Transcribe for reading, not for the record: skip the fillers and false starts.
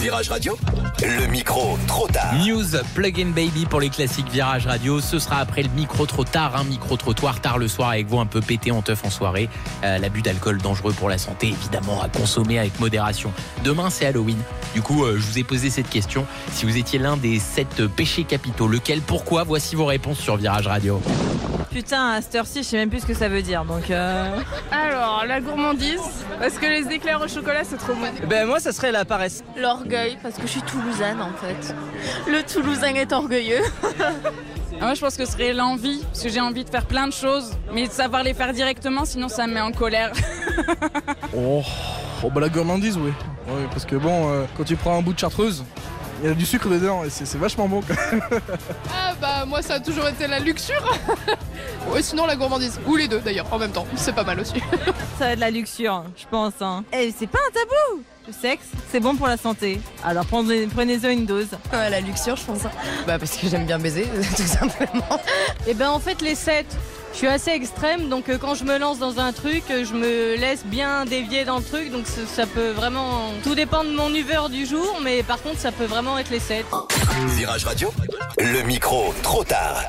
Virage Radio, le micro trop tard. News Plug in Baby pour les classiques Virage Radio. Ce sera après le micro trop tard, un micro trottoir tard le soir avec vous un peu pété en teuf en soirée. L'abus d'alcool dangereux pour la santé, évidemment à consommer avec modération. Demain c'est Halloween. Du coup, je vous ai posé cette question. Si vous étiez l'un des 7 péchés capitaux, lequel, pourquoi? Voici vos réponses sur Virage Radio. Putain, à cette heure-ci, je sais même plus ce que ça veut dire, donc Alors, la gourmandise, parce que les éclairs au chocolat, c'est trop bon. Ben moi, ça serait la paresse. L'orgueil, parce que je suis toulousaine en fait. Le Toulousain est orgueilleux. Moi, je pense que ce serait l'envie, parce que j'ai envie de faire plein de choses, mais de savoir les faire directement, sinon ça me met en colère. La gourmandise, oui. Oui, parce que bon, quand tu prends un bout de chartreuse, il y a du sucre dedans et c'est vachement bon. Moi ça a toujours été la luxure. Ouais, sinon la gourmandise, ou les deux d'ailleurs en même temps, c'est pas mal aussi. ça va être la luxure, je pense. Et c'est pas un tabou. Le sexe, c'est bon pour la santé. Alors prenez-en une dose. La luxure, je pense. Parce que j'aime bien baiser, tout simplement. Et en fait, les 7. Je suis assez extrême, donc quand je me lance dans un truc, je me laisse bien dévier dans le truc, donc ça peut vraiment... Tout dépend de mon humeur du jour, mais par contre, ça peut vraiment être les 7. Virage Radio, le micro trop tard.